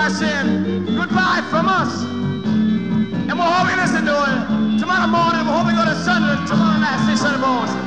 by saying goodbye from us. And we're hoping to listen to it tomorrow morning. We're hoping to go to Sunderland tomorrow night, see Sunday morning.